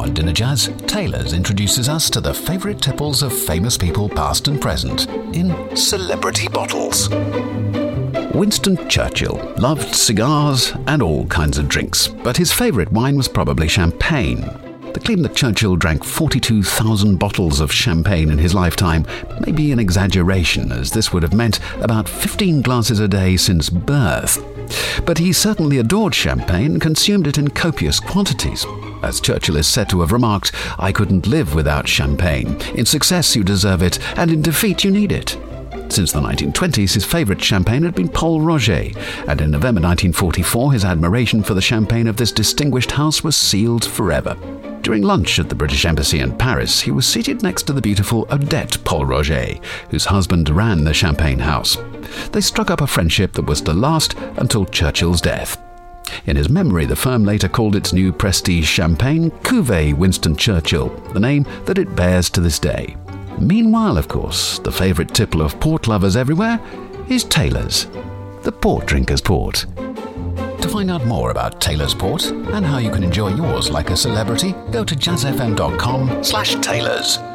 On Dinner Jazz, Taylor's introduces us to the favourite tipples of famous people past and present in Celebrity Bottles. Winston Churchill loved cigars and all kinds of drinks, but his favourite wine was probably champagne. The claim that Churchill drank 42,000 bottles of champagne in his lifetime may be an exaggeration, as this would have meant about 15 glasses a day since birth. But he certainly adored champagne and consumed it in copious quantities. As Churchill is said to have remarked, "I couldn't live without champagne. In success you deserve it, and in defeat you need it." Since the 1920s, his favourite champagne had been Pol Roger, and in November 1944 his admiration for the champagne of this distinguished house was sealed forever. During lunch at the British Embassy in Paris, he was seated next to the beautiful Odette Pol Roger, whose husband ran the champagne house. They struck up a friendship that was to last until Churchill's death. In his memory, the firm later called its new prestige champagne Cuvée Winston Churchill, the name that it bears to this day. Meanwhile, of course, the favourite tipple of port lovers everywhere is Taylor's, the port drinker's port. To find out more about Taylor's Port and how you can enjoy yours like a celebrity, go to jazzfm.com/Taylors.